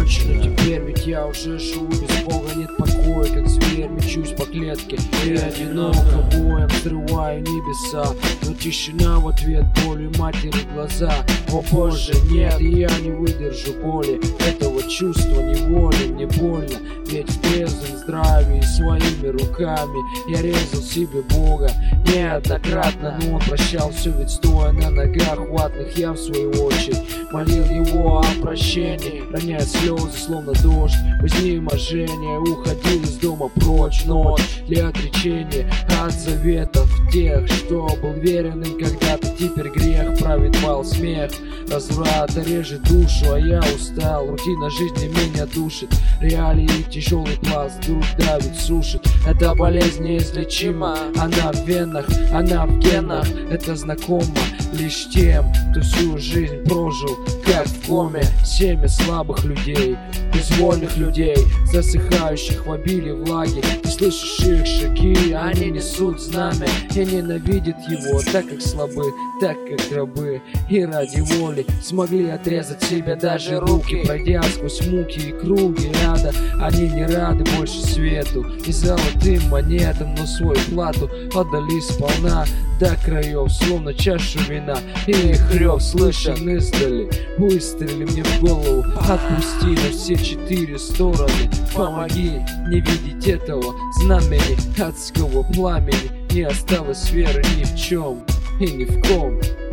Но теперь ведь я уже живу без Бога, нет покоя, как зверь мечусь по клетке. И одиноко боем взрываю небеса, но тишина в ответ, болью матери глаза. О боже, нет, я не выдержу боли этого чувства неволи. Мне больно, ведь в трезвом здравии своими руками я резал себе Бога неоднократно, но он прощал все, ведь стоя на ногах ватных я в свою очередь молил его о прощении, роняя слезы, словно дождь в изнеможении. Уходил из дома прочь ночь для отречения от заветов тех, что был верен им когда-то. Теперь грех правит бал, смех разврата режет душу, а я устал. Рутина жизни меня душит, реалии тяжелый пласт вдруг давит, сушит. Эта болезнь неизлечима, она в венах, она в генах. Это знакомо лишь тем, кто всю жизнь прожил как в коме. Семя слабых людей, безвольных людей, засыхающих в обилии влаги. Ты слышишь их шаги, они несут знамя и ненавидят его, так как слабы, так как рабы. И ради воли смогли отрезать себе даже руки, пройдя сквозь муки и круги ада. Они не рады больше свету и золотым монетам, но свою плату отдали сполна до краев, словно чашу вина. И их рев слышен издали. Выстрели мне в голову, отпусти на все четыре стороны. Помоги не видеть этого знамени адского пламени. Не осталось веры ни в чем и ни в ком.